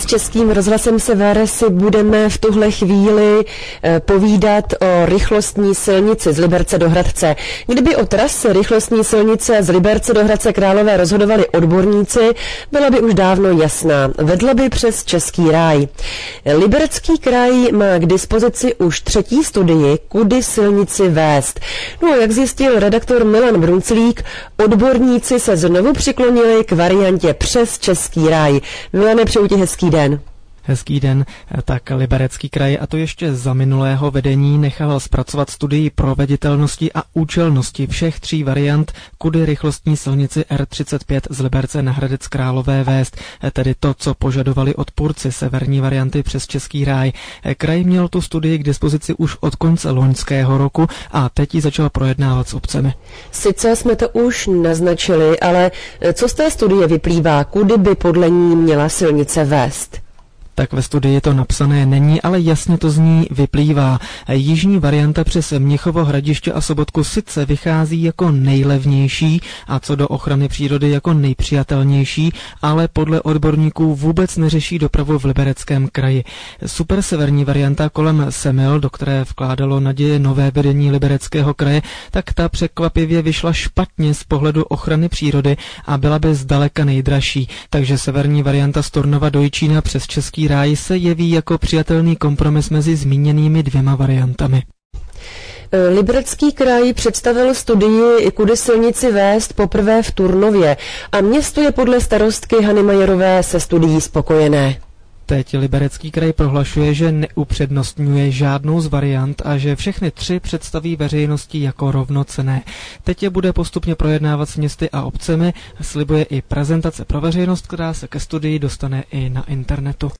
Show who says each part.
Speaker 1: Českým rozhlasem Sever si budeme v tuhle chvíli povídat o rychlostní silnici z Liberce do Hradce. Kdyby o trase rychlostní silnice z Liberce do Hradce Králové rozhodovali odborníci, byla by už dávno jasná. Vedla by přes Český ráj. Liberecký kraj má k dispozici už 3. studii, kudy silnici vést. No a jak zjistil redaktor Milan Brunclík, odborníci se znovu přiklonili k variantě přes Český ráj. Milane, přeju ti hezký den.
Speaker 2: Hezký den. Tak Liberecký kraj, a to ještě za minulého vedení, nechal zpracovat studii proveditelnosti a účelnosti všech 3 variant, kudy rychlostní silnici R35 z Liberce na Hradec Králové vést, tedy to, co požadovali odpůrci severní varianty přes Český ráj. Kraj měl tu studii k dispozici už od konce loňského roku a teď ji začal projednávat s obcemi.
Speaker 1: Sice jsme to už naznačili, ale co z té studie vyplývá, kudy by podle ní měla silnice vést?
Speaker 2: Tak ve studii to napsané není, ale jasně to z ní vyplývá. Jižní varianta přes Mnichovo Hradiště a Sobotku sice vychází jako nejlevnější a co do ochrany přírody jako nejpřijatelnější, ale podle odborníků vůbec neřeší dopravu v Libereckém kraji. Superseverní varianta kolem Semil, do které vkládalo naděje nové vedení Libereckého kraje, tak ta překvapivě vyšla špatně z pohledu ochrany přírody a byla by zdaleka nejdražší. Takže severní varianta z Tornova do Jičína přes Český ráj se jeví jako přijatelný kompromis mezi zmíněnými 2 variantami.
Speaker 1: Liberecký kraj představil studii, kudy silnici vést, poprvé v Turnově a město je podle starostky Hany Majerové se studií spokojené.
Speaker 2: Teď Liberecký kraj prohlašuje, že neupřednostňuje žádnou z variant a že všechny 3 představí veřejnosti jako rovnocenné. Teď je bude postupně projednávat s městy a obcemi, slibuje i prezentace pro veřejnost, která se ke studii dostane i na internetu.